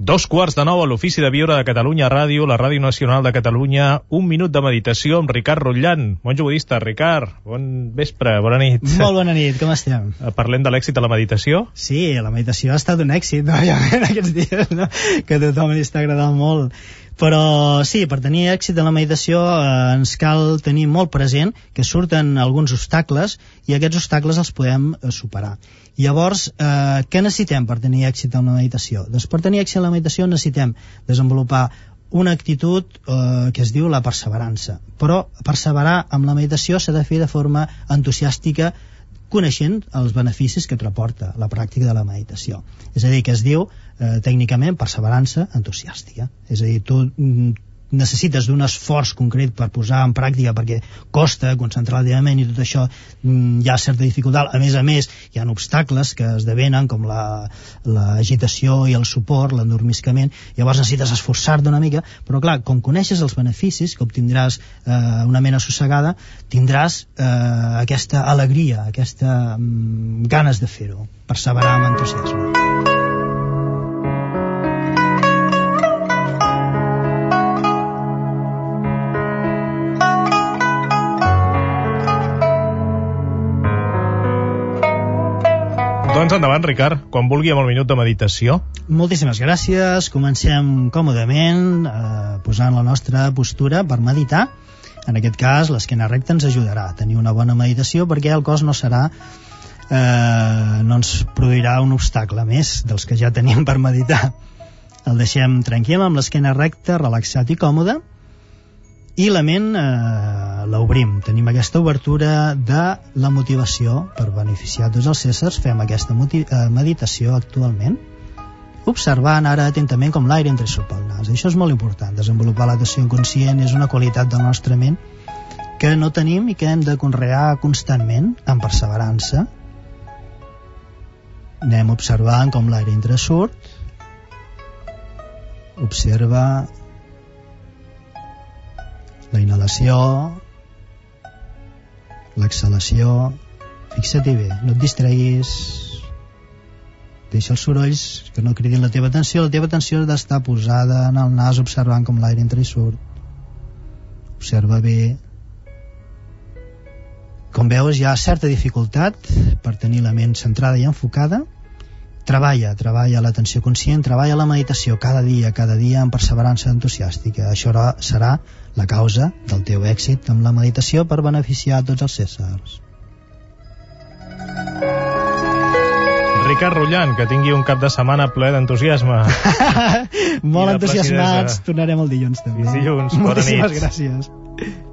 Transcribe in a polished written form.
2:15 a l'Ofici de Viure de Catalunya Ràdio, la Ràdio Nacional de Catalunya. Un minut de meditació amb Ricard Rotllan, monjo budista. Ricard, bon vespre, bona nit. Molt bona nit, com estem? Parlem de l'èxit de la meditació? Sí, la meditació ha estat un èxit, òbviament, aquests dies, no? Que a tothom li està agradant molt. Però sí, per tenir èxit en la meditació ens cal tenir molt present que surten alguns obstacles i aquests obstacles els podem superar. Llavors, què necessitem per tenir èxit en la meditació? Doncs per tenir èxit en la meditació necessitem desenvolupar una actitud que es diu la perseverança. Però perseverar amb la meditació s'ha de fer de forma entusiàstica, coneixent els beneficis que et reporta la pràctica de la meditació. És a dir, que es diu tècnicament perseverança entusiàstica. És a dir, tu necessites d'un esforç concret per posar en pràctica, perquè costa concentrar la ment i tot això, hi ha certa dificultat. A més, hi ha obstacles que esdevenen com l'agitació i el suport, l'endormiscament. Llavors necessites esforçar-te una mica, però clar, com coneixes els beneficis, que obtindràs una ment assossegada, tindràs aquesta alegria, aquesta ganes de fer-ho, perseverar amb entusiasme. Doncs endavant, Ricard, quan vulgui amb el minut de meditació. Moltíssimes gràcies. Comencem còmodament posant la nostra postura per meditar. En aquest cas, l'esquena recta ens ajudarà a tenir una bona meditació, perquè el cos no ens produirà un obstacle més dels que ja tenim per meditar. El deixem tranquil amb l'esquena recta, relaxat i còmode, i la ment l'obrim. Tenim aquesta obertura de la motivació per beneficiar tots els éssers. Fem aquesta meditació actualment, observant ara atentament com l'aire entra i surt pel nas. Això és molt important. Desenvolupar l'atenció conscient és una qualitat de la nostra ment que no tenim i que hem de conrear constantment amb perseverança. Anem observant com l'aire entra i surt. Observa la inhalació, l'exhalació. Fixa-t'hi bé, no et distreguis, deixa els sorolls que no cridin la teva atenció. La teva atenció ha d'estar posada en el nas, observant com l'aire entra i surt. Observa bé. Com veus, hi ha certa dificultat per tenir la ment centrada i enfocada. Treballa l'atenció conscient, treballa la meditació cada dia amb perseverança entusiàstica. Això serà la causa del teu èxit amb la meditació per beneficiar tots els éssers. Ricard Rotllan, que tingui un cap de setmana ple d'entusiasme. Molt entusiasmats, tornarem el dilluns també. Fins dilluns, bona nit. Moltíssimes gràcies.